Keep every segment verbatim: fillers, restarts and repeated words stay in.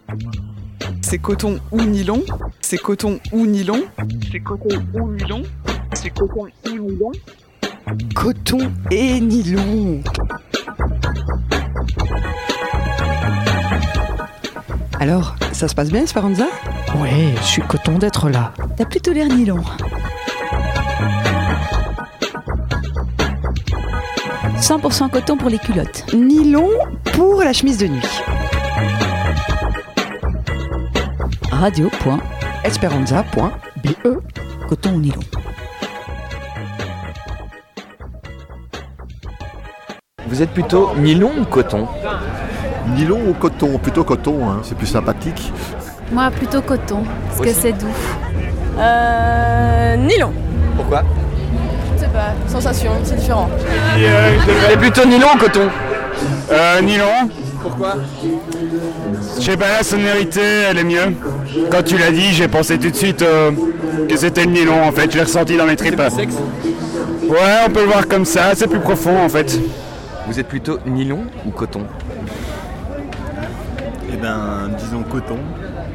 C'est coton ou nylon. C'est coton ou nylon. C'est coton ou nylon. C'est coton ou nylon. Coton et nylon. Alors, ça se passe bien, Esperanza ? Ouais, je suis content d'être là. T'as plutôt l'air nylon. cent pour cent coton pour les culottes. Nylon pour la chemise de nuit. Radio.esperanza point b e Coton ou nylon. Vous êtes plutôt nylon ou coton ? Nylon ou coton ? Plutôt coton, hein, c'est plus sympathique. Moi, plutôt coton, parce Aussi. que c'est doux. Euh, nylon. Pourquoi ? Je sais pas, sensation, c'est différent. Vous êtes plutôt nylon ou coton ? Euh, nylon. Pourquoi ? Je sais pas, la sonorité, elle est mieux. Quand tu l'as dit, j'ai pensé tout de suite euh, que c'était le nylon, en fait. Je l'ai ressenti dans mes tripes. C'est plus sexe ? Ouais, on peut le voir comme ça, c'est plus profond, en fait. Vous êtes plutôt nylon ou coton ? Eh ben, disons coton. Pourquoi ?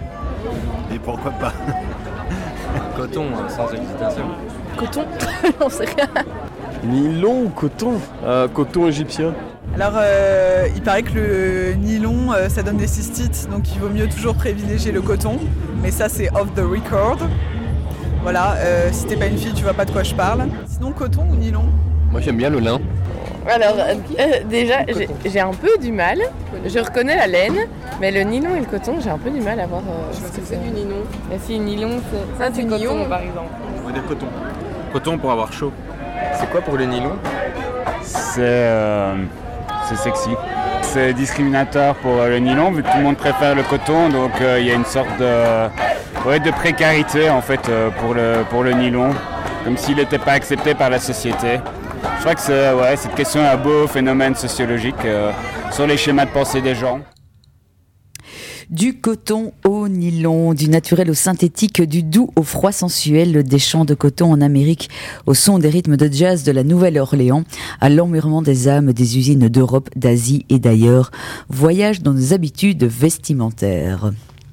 Et pourquoi pas ? Coton, sans hésitation. Coton. On sait rien. Nylon ou coton ? euh, Coton égyptien. Alors, euh, il paraît que le nylon, euh, ça donne des cystites, donc il vaut mieux toujours privilégier le coton. Mais ça, c'est off the record. Voilà, euh, si t'es pas une fille, tu vois pas de quoi je parle. Sinon, coton ou nylon ? Moi j'aime bien le lin. Alors, euh, euh, déjà, j'ai, j'ai un peu du mal. Je reconnais la laine, mais le nylon et le coton, j'ai un peu du mal à voir euh, ce que c'est. du nylon. Mais si, nylon, c'est, ça, c'est du coton, nylon. par exemple. On va dire coton. Coton pour avoir chaud. C'est quoi pour le nylon ? C'est, euh, c'est sexy. C'est discriminateur pour euh, le nylon, vu que tout le monde préfère le coton, donc il euh, y a une sorte de, ouais, de précarité en fait euh, pour, le, pour le nylon, comme s'il n'était pas accepté par la société. Je crois que c'est, ouais, cette question est un beau phénomène sociologique euh, sur les schémas de pensée des gens. Du coton au nylon, du naturel au synthétique, du doux au froid sensuel, des champs de coton en Amérique, au son des rythmes de jazz de la Nouvelle-Orléans, à l'emmurement des âmes des usines d'Europe, d'Asie et d'ailleurs. Voyage dans nos habitudes vestimentaires.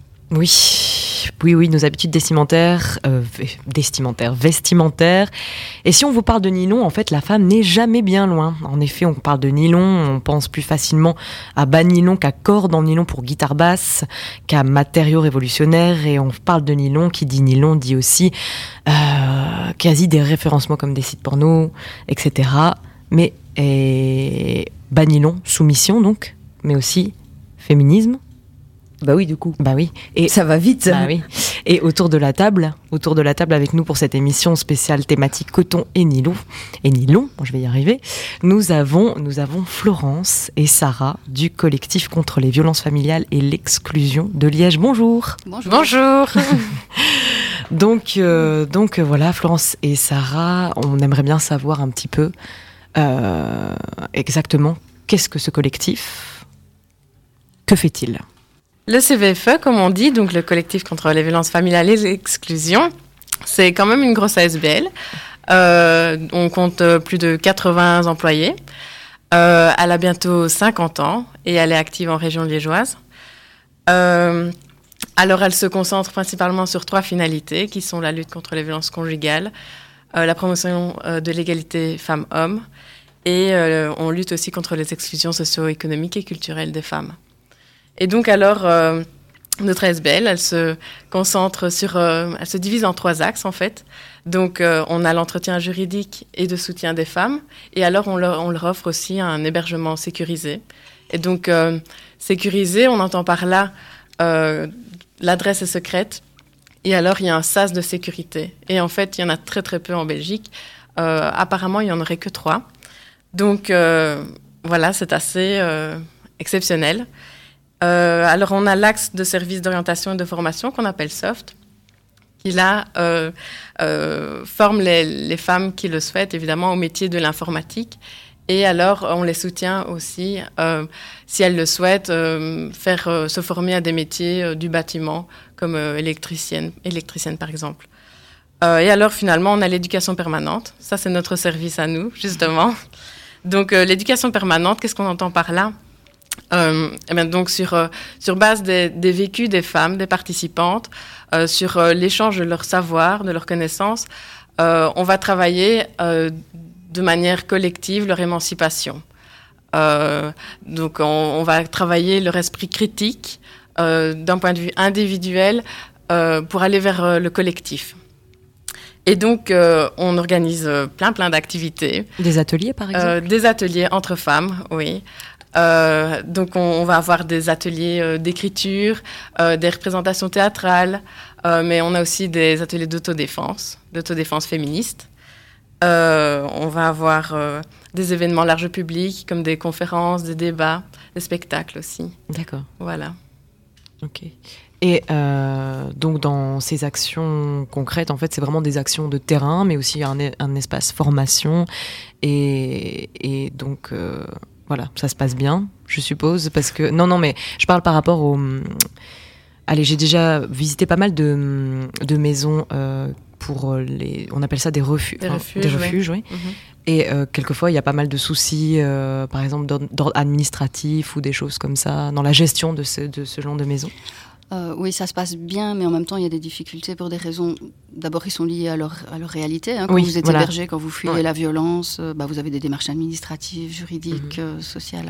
Oui, oui, oui, nos habitudes vestimentaires, euh, vestimentaires, vestimentaires. Et si on vous parle de nylon, en fait, la femme n'est jamais bien loin. En effet, on parle de nylon, on pense plus facilement à bas nylon qu'à corde en nylon pour guitare basse, qu'à matériaux révolutionnaires. Et on parle de nylon, qui dit nylon dit aussi euh, quasi des référencements comme des sites porno, et cetera. Mais et, bas nylon, soumission donc, mais aussi féminisme. Bah oui, du coup. Bah oui. Et ça va vite. Bah oui. Et autour de la table, autour de la table avec nous pour cette émission spéciale thématique coton et nylon, et nylon, bon, je vais y arriver. Nous avons, nous avons Florence et Sarah du collectif contre les violences familiales et l'exclusion de Liège. Bonjour. Bonjour. Bonjour. donc, euh, donc voilà, Florence et Sarah, on aimerait bien savoir un petit peu euh, exactement qu'est-ce que ce collectif, que fait-il ? Le C V F E, comme on dit, donc le collectif contre les violences familiales et l'exclusion, c'est quand même une grosse A S B L. Euh, on compte plus de quatre-vingts employés. Euh, elle a bientôt cinquante ans et elle est active en région liégeoise. Euh, alors, elle se concentre principalement sur trois finalités, qui sont la lutte contre les violences conjugales, euh, la promotion euh, de l'égalité femmes-hommes, et euh, on lutte aussi contre les exclusions socio-économiques et culturelles des femmes. Et donc alors, euh, notre A S B L, elle se concentre sur, euh, elle se divise en trois axes en fait. Donc euh, on a l'entretien juridique et de soutien des femmes, et alors on leur, on leur offre aussi un hébergement sécurisé. Et donc euh, sécurisé, on entend par là euh, l'adresse est secrète, et alors il y a un sas de sécurité. Et en fait, il y en a très très peu en Belgique. Euh, apparemment, il y en aurait que trois. Donc euh, voilà, c'est assez euh, exceptionnel. Euh, alors, on a l'axe de service d'orientation et de formation qu'on appelle SOFT, qui là euh, euh, forme les, les femmes qui le souhaitent, évidemment, au métier de l'informatique. Et alors, on les soutient aussi, euh, si elles le souhaitent, euh, faire euh, se former à des métiers euh, du bâtiment, comme euh, électricienne, électricienne par exemple. Euh, et alors, finalement, on a l'éducation permanente. Ça, c'est notre service à nous, justement. Donc, euh, l'éducation permanente, qu'est-ce qu'on entend par là ? Euh, et bien donc sur, euh, sur base des, des vécus des femmes, des participantes, euh, sur euh, l'échange de leur savoir, de leurs connaissances, euh, on va travailler euh, de manière collective leur émancipation. Euh, donc on, on va travailler leur esprit critique euh, d'un point de vue individuel euh, pour aller vers euh, le collectif. Et donc euh, on organise plein plein d'activités. Des ateliers par exemple euh, Des ateliers entre femmes, oui. Euh, donc on, on va avoir des ateliers euh, d'écriture, euh, des représentations théâtrales, euh, mais on a aussi des ateliers d'autodéfense, d'autodéfense féministe. Euh, on va avoir euh, des événements large public, comme des conférences, des débats, des spectacles aussi. D'accord. Voilà. Ok. Et euh, donc dans ces actions concrètes, en fait, c'est vraiment des actions de terrain, mais aussi un, un espace formation. Et, et donc, euh, voilà, ça se passe bien, je suppose, parce que... Non, non, mais je parle par rapport au... Allez, j'ai déjà visité pas mal de, de maisons euh, pour les... On appelle ça des, refu... des enfin, refuges. Des refuges, oui. oui. Mm-hmm. Et euh, quelquefois, il y a pas mal de soucis, euh, par exemple, d'ordre, d'ordre administratif ou des choses comme ça, dans la gestion de ce, de ce genre de maison. Euh, oui, ça se passe bien, mais en même temps, il y a des difficultés pour des raisons, d'abord, qui sont liées à leur, à leur réalité. Hein. Quand oui, vous êtes voilà. hébergé, quand vous fuyez ouais. la violence, euh, bah, vous avez des démarches administratives, juridiques, mm-hmm. euh, sociales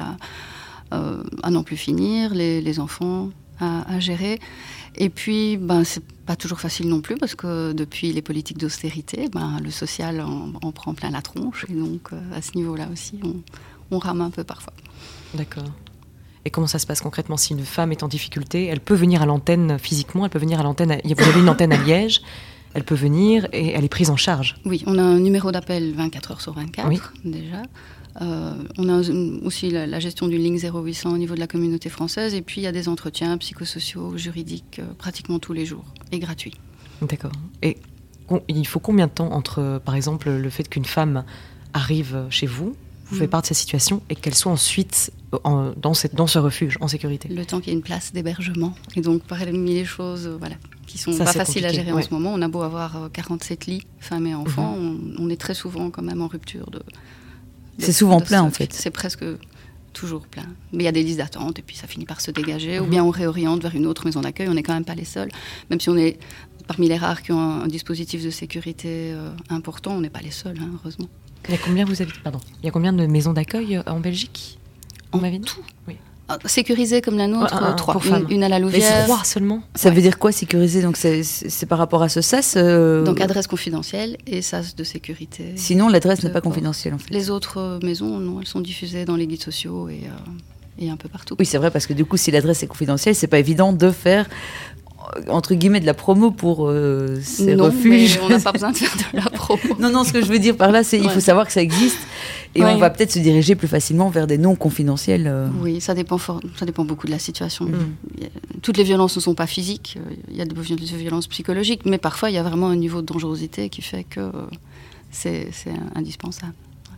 à, euh, à n'en plus finir, les, les enfants à, à gérer. Et puis, ben, c'est pas toujours facile non plus, parce que depuis les politiques d'austérité, ben, le social en, en prend plein la tronche. Et donc, euh, à ce niveau-là aussi, on, on rame un peu parfois. D'accord. Et comment ça se passe concrètement si une femme est en difficulté? Elle peut venir à l'antenne physiquement, elle peut venir à l'antenne. À... Vous avez une antenne à Liège, elle peut venir et elle est prise en charge. Oui, on a un numéro d'appel vingt-quatre heures sur vingt-quatre oui. déjà. Euh, on a aussi la, la gestion d'une ligne zéro huit cents au niveau de la communauté française. Et puis il y a des entretiens psychosociaux, juridiques, euh, pratiquement tous les jours et gratuits. D'accord. Et il faut combien de temps entre, par exemple, le fait qu'une femme arrive chez vous, vous mmh. fait part de sa situation et qu'elle soit ensuite en, dans, cette, dans ce refuge en sécurité? Le temps qu'il y ait une place d'hébergement. Et donc, parmi les choses euh, voilà, qui sont ça, pas faciles compliqué. à gérer ouais. en ce moment, on a beau avoir euh, quarante-sept lits, femmes et enfants, mmh. on, on est très souvent quand même en rupture de... de C'est souvent de plein stock. en fait. C'est presque toujours plein. Mais il y a des listes d'attente et puis ça finit par se dégager. Mmh. Ou bien on réoriente vers une autre maison d'accueil. On n'est quand même pas les seuls. Même si on est parmi les rares qui ont un, un dispositif de sécurité euh, important, on n'est pas les seuls, hein, heureusement. Il y a combien vous habitez, pardon, il y a combien de maisons d'accueil en Belgique? En tout oui. Sécurisées comme la nôtre, un, un, trois. Une, une à la Louvière. Mais c'est trois seulement. Ça ouais. veut dire quoi sécurisé? Donc c'est, c'est par rapport à ce sas euh... Donc adresse confidentielle et sas de sécurité. Sinon l'adresse n'est pas confidentielle en fait. Les autres euh, maisons, non, elles sont diffusées dans les guides sociaux et, euh, et un peu partout. Oui, c'est vrai, parce que du coup, si l'adresse est confidentielle, c'est pas évident de faire entre guillemets de la promo pour euh, ces non, refuges. Mais on n'a pas besoin de faire de la promo. non, non, ce que je veux dire par là, c'est qu'il ouais. faut savoir que ça existe et ouais. on va peut-être se diriger plus facilement vers des non confidentiels. Euh... Oui, ça dépend, fort, ça dépend beaucoup de la situation. Mmh. Toutes les violences ne sont pas physiques, il y a des violences psychologiques, mais parfois il y a vraiment un niveau de dangerosité qui fait que c'est, c'est indispensable.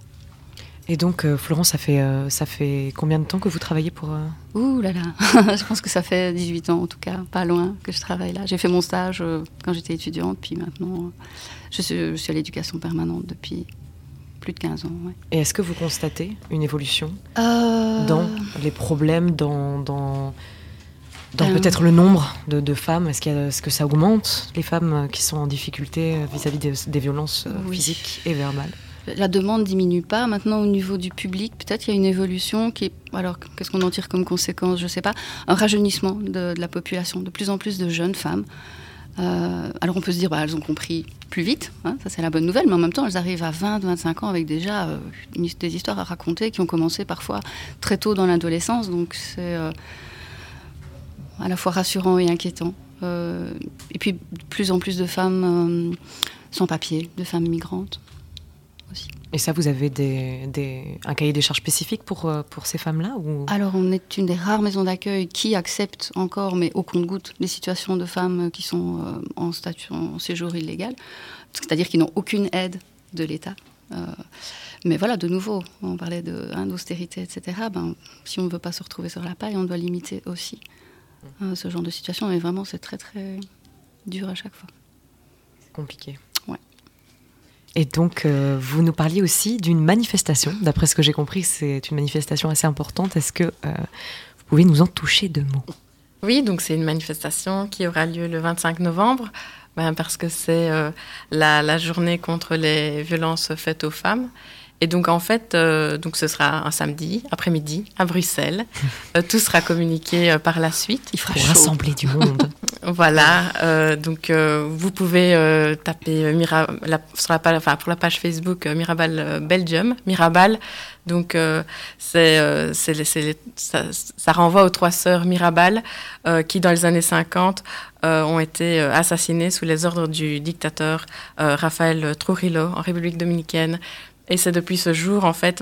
Et donc, euh, Florence, ça fait, euh, ça fait combien de temps que vous travaillez pour... Euh... Ouh là là, je pense que ça fait dix-huit ans en tout cas, pas loin que je travaille là. J'ai fait mon stage euh, quand j'étais étudiante, puis maintenant, euh, je, suis, je suis à l'éducation permanente depuis plus de quinze ans. Ouais. Et est-ce que vous constatez une évolution euh... dans les problèmes, dans, dans, dans euh... peut-être le nombre de, de femmes? Est-ce, qu'il y a, est-ce que ça augmente, les femmes qui sont en difficulté vis-à-vis des, des violences euh, oui. physiques et verbales? La demande diminue pas. Maintenant, au niveau du public, peut-être il y a une évolution qui est... Alors, qu'est-ce qu'on en tire comme conséquence? Je ne sais pas. Un rajeunissement de, de la population. De plus en plus de jeunes femmes. Euh, alors, on peut se dire, bah, elles ont compris plus vite. Hein, ça, c'est la bonne nouvelle. Mais en même temps, elles arrivent à vingt, vingt-cinq ans avec déjà euh, des histoires à raconter qui ont commencé parfois très tôt dans l'adolescence. Donc, c'est euh, à la fois rassurant et inquiétant. Euh, et puis, de plus en plus de femmes euh, sans papier, de femmes migrantes. Aussi. Et ça, vous avez des, des, un cahier des charges spécifique pour, pour ces femmes-là ou... Alors, on est une des rares maisons d'accueil qui accepte encore, mais au compte-gouttes, les situations de femmes qui sont euh, en, statut, en séjour illégal, c'est-à-dire qui n'ont aucune aide de l'État. Euh, mais voilà, de nouveau, on parlait de, hein, d'austérité, et cetera. Ben, si on ne veut pas se retrouver sur la paille, on doit limiter aussi euh, ce genre de situation. Mais vraiment, c'est très, très dur à chaque fois. C'est compliqué. Ouais. Et donc, euh, vous nous parliez aussi d'une manifestation. D'après ce que j'ai compris, c'est une manifestation assez importante. Est-ce que euh, vous pouvez nous en toucher deux mots ? Oui, donc c'est une manifestation qui aura lieu le vingt-cinq novembre, ben parce que c'est euh, la, la journée contre les violences faites aux femmes. Et donc, en fait, euh, donc ce sera un samedi après-midi à Bruxelles. Euh, tout sera communiqué euh, par la suite. Il faut rassembler du monde. Voilà. Euh, donc, euh, vous pouvez euh, taper euh, Mira, la, sur la page, enfin, pour la page Facebook euh, Mirabal euh, Belgium. Mirabal. Donc, euh, c'est, euh, c'est, c'est, ça, ça renvoie aux trois sœurs Mirabal euh, qui, dans les années cinquante, euh, ont été euh, assassinées sous les ordres du dictateur euh, Rafael Trujillo en République dominicaine. Et c'est depuis ce jour, en fait,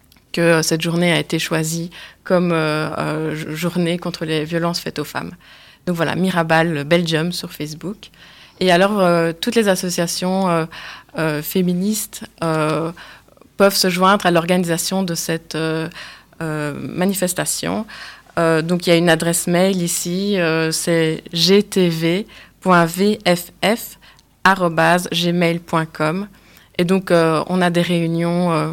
que cette journée a été choisie comme euh, euh, journée contre les violences faites aux femmes. Donc voilà, Mirabal Belgium sur Facebook. Et alors, euh, toutes les associations euh, euh, féministes euh, peuvent se joindre à l'organisation de cette euh, euh, manifestation. Euh, donc il y a une adresse mail ici, euh, c'est g t v point v f f arobase gmail point com. Et donc, euh, on a des réunions euh,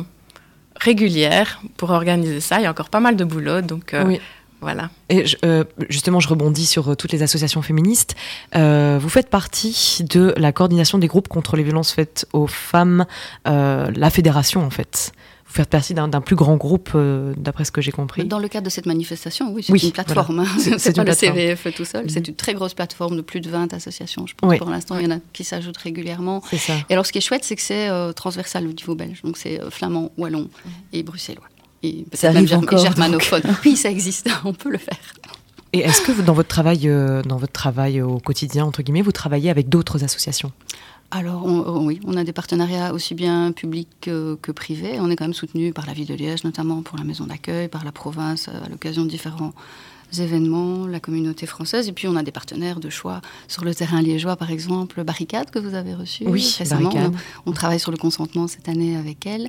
régulières pour organiser ça. Il y a encore pas mal de boulot, donc euh, oui. Voilà. Et je, euh, justement, je rebondis sur euh, toutes les associations féministes. Euh, vous faites partie de la coordination des groupes contre les violences faites aux femmes, euh, la fédération, en fait. Vous faites partie d'un, d'un plus grand groupe, euh, d'après ce que j'ai compris. Dans le cadre de cette manifestation, oui, c'est oui, une plateforme. Voilà. Hein. C'est, c'est, c'est pas une le plateforme. C V F tout seul. Mm-hmm. C'est une très grosse plateforme de plus de vingt associations. Je pense oui. pour l'instant, il y en a qui s'ajoutent régulièrement. C'est ça. Et alors, ce qui est chouette, c'est que c'est euh, transversal au niveau belge. Donc, c'est euh, flamand, wallon mm-hmm. et bruxellois. Et ça arrive même encore, germanophone. Donc. Oui, ça existe. On peut le faire. Et est-ce que vous, dans votre travail, euh, dans votre travail au quotidien, entre guillemets, vous travaillez avec d'autres associations ? Alors on, oui, on a des partenariats aussi bien publics que, que privés. On est quand même soutenu par la ville de Liège, notamment pour la maison d'accueil, par la province, à l'occasion de différents événements, la communauté française. Et puis on a des partenaires de choix sur le terrain liégeois, par exemple, Barricade, que vous avez reçu oui, récemment. Barricade. On, on travaille sur le consentement cette année avec elle.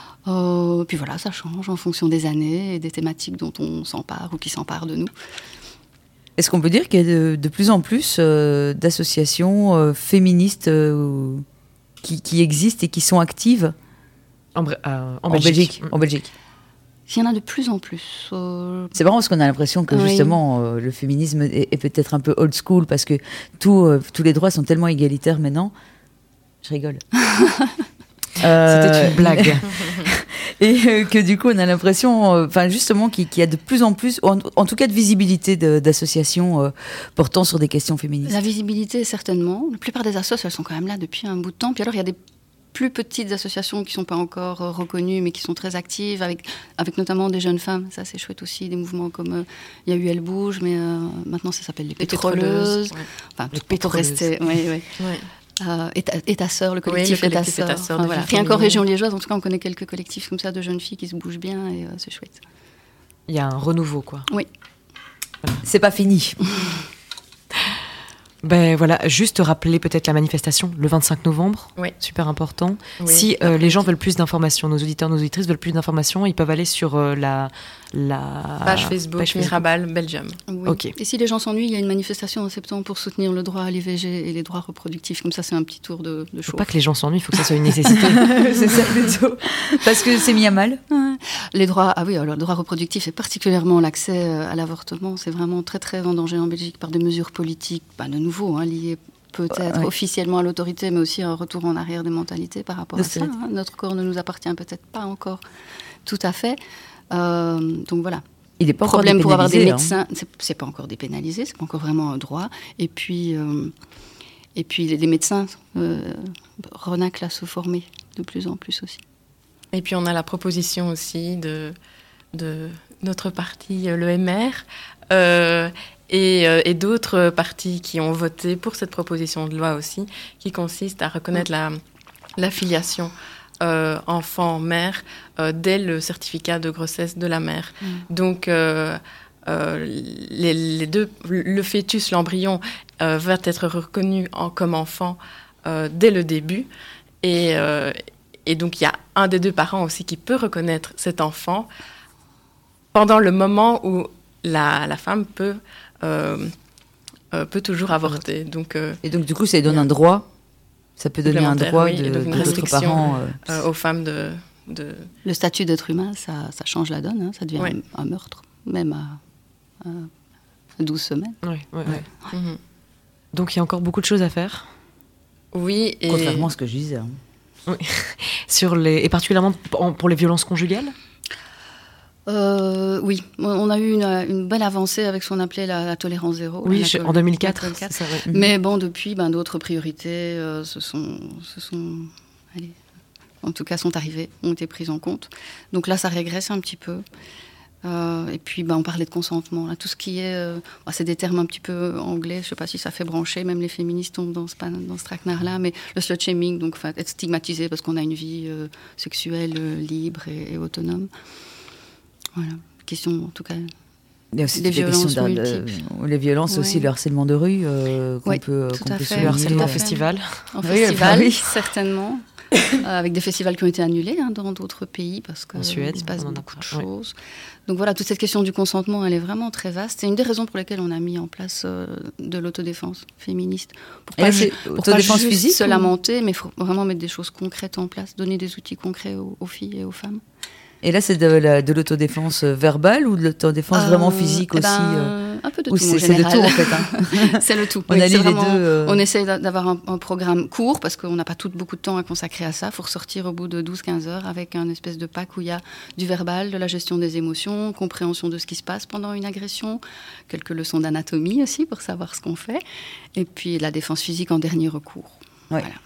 Euh, puis voilà, ça change en fonction des années et des thématiques dont on s'empare ou qui s'emparent de nous. Est-ce qu'on peut dire qu'il y a de, de plus en plus euh, d'associations euh, féministes euh, qui, qui existent et qui sont actives en, euh, en, en Belgique. Belgique, en Belgique. Il y en a de plus en plus. Euh... C'est marrant parce qu'on a l'impression que oui. justement euh, le féminisme est, est peut-être un peu old school parce que tout, euh, tous les droits sont tellement égalitaires maintenant. Je rigole. euh... C'était une blague. Et euh, que du coup, on a l'impression, enfin euh, justement, qu'il, qu'il y a de plus en plus, en, en tout cas de visibilité de, d'associations euh, portant sur des questions féministes. La visibilité, certainement. La plupart des associations, elles sont quand même là depuis un bout de temps. Puis alors, il y a des plus petites associations qui ne sont pas encore euh, reconnues, mais qui sont très actives, avec, avec notamment des jeunes femmes. Ça, c'est chouette aussi. Des mouvements comme, euh, il y a eu Elle Bouge, mais euh, maintenant, ça s'appelle Les Pétroleuses. pétroleuses ouais. Enfin, les pour pétroleuses. rester... Oui, oui. Ouais. Euh, et, ta, et ta sœur, le collectif, oui, le collectif et ta sœur. Enfin, voilà. Rien qu'en région liégeoise, en tout cas, on connaît quelques collectifs comme ça de jeunes filles qui se bougent bien et euh, c'est chouette. Il y a un renouveau, quoi. Oui. Voilà. C'est pas fini. Ben voilà, juste rappeler peut-être la manifestation le vingt-cinq novembre, oui. super important. Oui, si euh, les gens veulent plus d'informations, nos auditeurs, nos auditrices veulent plus d'informations, ils peuvent aller sur euh, la, la page Facebook, page Facebook. Mirabal Belgium. Oui. Okay. Et si les gens s'ennuient, il y a une manifestation en septembre pour soutenir le droit à l'I V G et les droits reproductifs. Comme ça, c'est un petit tour de, de show. Faut pas que les gens s'ennuient, il faut que ça soit une nécessité. C'est ça plutôt. Parce que c'est mis à mal. Les droits, ah oui, alors le droit reproductif et particulièrement l'accès à l'avortement, c'est vraiment très très en danger en Belgique par des mesures politiques, pas de nouveau, hein, liées peut-être ouais. officiellement à l'autorité, mais aussi un retour en arrière des mentalités par rapport de à ça. Hein. Notre corps ne nous appartient peut-être pas encore tout à fait. Euh, donc voilà. Il est pas problème pour avoir des médecins, hein. c'est, c'est pas encore dépénalisé, c'est pas encore vraiment un droit. Et puis, euh, et puis les, les médecins euh, renaclent à se former de plus en plus aussi. Et puis on a la proposition aussi de, de notre parti, le M R, euh, et, euh, et d'autres partis qui ont voté pour cette proposition de loi aussi, qui consiste à reconnaître la, la filiation euh, enfant-mère euh, dès le certificat de grossesse de la mère. Mmh. Donc euh, euh, les, les deux, le fœtus, l'embryon, euh, va être reconnu en, comme enfant euh, dès le début. Et, euh, et donc il y a un des deux parents aussi qui peut reconnaître cet enfant pendant le moment où la, la femme peut, euh, euh, peut toujours avorter. Donc, euh, et donc du coup, ça lui donne un droit Ça peut donner un droit oui, de, et donc une de d'autres restriction, parents. euh, euh, aux femmes de, de... Le statut d'être humain, ça, ça change la donne, hein, ça devient Ouais. un, un meurtre, même à, à douze semaines. Oui, ouais, ouais. Ouais. Mhm. Donc il y a encore beaucoup de choses à faire. Oui, et... Contrairement à ce que je disais. Hein. Oui. Sur les... Et particulièrement pour les violences conjugales. Euh, oui, on a eu une, une belle avancée avec ce qu'on appelait la, la tolérance zéro. Oui, la, je- la, en deux mille quatre. la tolérance c'est ça, ouais. Mais bon, depuis, ben, d'autres priorités euh, se sont, se sont allez, en tout cas, sont arrivées, ont été prises en compte. Donc là, ça régresse un petit peu. Euh, et puis, ben, on parlait de consentement. Là, tout ce qui est, euh, bah, c'est des termes un petit peu anglais. Je ne sais pas si ça fait brancher. Même les féministes tombent dans ce, dans ce traquenard-là. Mais le slut shaming, donc enfin, être stigmatisé parce qu'on a une vie euh, sexuelle euh, libre et, et autonome. Voilà, question en tout cas. Il y a aussi des toutes les violences questions de- multiples. de- les violences aussi, Ouais. le harcèlement de rue euh, qu'on Oui, peut, tout qu'on à peut fait. souligner. Le harcèlement tout à en fait. festival. En Oui, festival, bah oui. certainement. Euh, avec des festivals qui ont été annulés hein, dans d'autres pays parce que En Suède, il se passe on en a beaucoup de parlé, ouais. choses. Donc voilà, toute cette question du consentement, elle est vraiment très vaste. C'est une des raisons pour lesquelles on a mis en place euh, de l'autodéfense féministe. Pour Et là, pas, c'est ju- pour pas autodéfense juste physique se ou- lamenter, mais faut vraiment mettre des choses concrètes en place, donner des outils concrets aux, aux filles et aux femmes. Et là, c'est de, la- de l'autodéfense verbale ou de l'autodéfense vraiment Euh, physique eh aussi ben, euh, un peu de ou tout, c'est- en c'est de général. tout, en fait, hein. C'est le tout. On Oui, allie c'est les vraiment- deux, euh. On essaie d'a- d'avoir un, un programme court parce qu'on n'a pas tout, beaucoup de temps à consacrer à ça. Il faut ressortir au bout de douze quinze heures avec un espèce de pack où il y a du verbal, de la gestion des émotions, compréhension de ce qui se passe pendant une agression, quelques leçons d'anatomie aussi pour savoir ce qu'on fait, et puis la défense physique en dernier recours. Ouais. Voilà.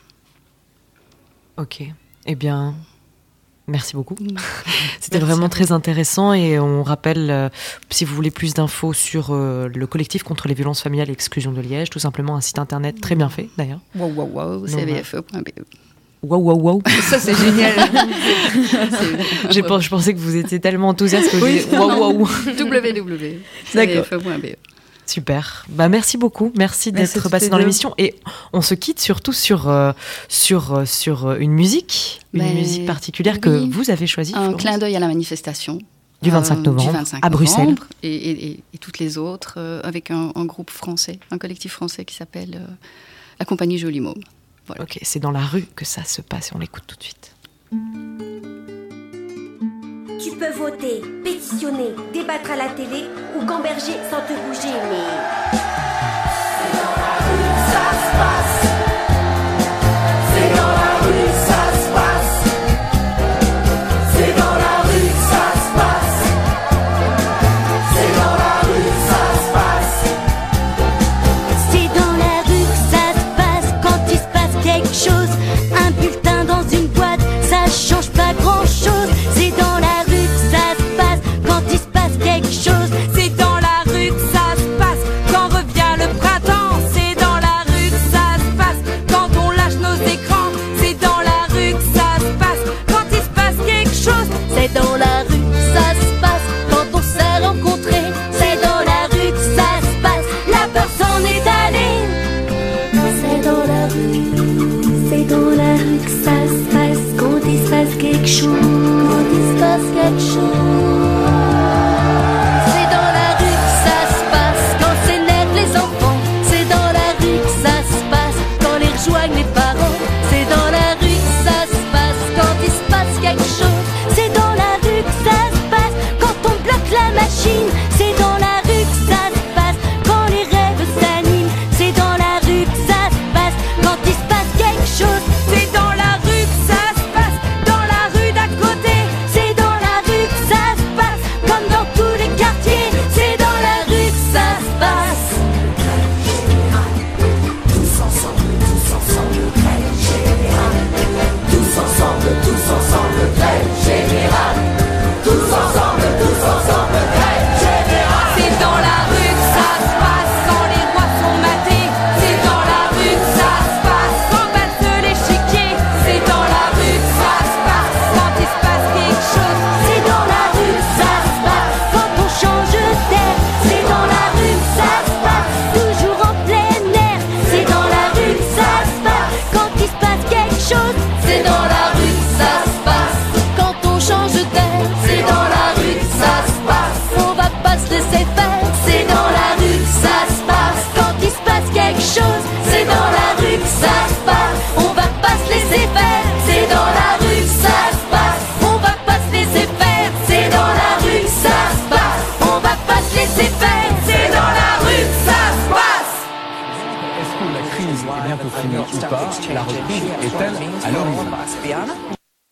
Ok. Eh bien, merci beaucoup. C'était Merci vraiment à très intéressant et on rappelle, euh, si vous voulez plus d'infos sur euh, le collectif contre les violences familiales et l'exclusion de Liège, tout simplement un site internet très bien fait d'ailleurs. Wow, wow, wow, c v f e point b e. Waouh, waouh, waouh. Ça, c'est génial. J'ai pas- Je pensais que vous étiez tellement enthousiaste que vous Oui, disiez waouh, waouh. w w w point D'accord. c v f e point b e. Super. Bah, merci beaucoup. Merci Merci d'être à passé toutes dans les deux. l'émission. Et on se quitte surtout sur, euh, sur, euh, sur euh, une musique, une Ben, musique particulière que oui. vous avez choisie. Un Florence. clin d'œil à la manifestation. Du vingt-cinq euh, novembre, du vingt-cinq à Bruxelles. novembre, Et, et- et- et toutes les autres, euh, avec un, un groupe français, un collectif français qui s'appelle euh, la Compagnie Joli Môme. Voilà. Ok, c'est dans la rue que ça se passe et on l'écoute tout de suite. Tu peux voter, pétitionner, débattre à la télé ou gamberger sans te bouger, mais... C'est dans la rue que ça se passe. C'est dans la rue que ça se passe. C'est dans la rue que ça se passe. C'est dans la rue que ça se passe. C'est dans la rue que ça se passe quand il se passe quelque chose. Un bulletin dans une boîte, ça change pas grand chose. C'est dans la rue que ça se passe quand il se passe quelque chose. C'est dans la rue que ça se passe quand revient crise est bientôt finie ou pas, la reprise est-elle à l'horizon ?